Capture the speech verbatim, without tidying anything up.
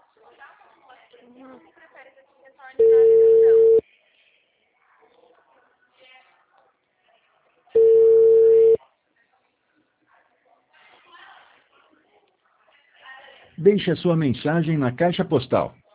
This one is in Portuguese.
Uhum. Deixe a sua mensagem na caixa postal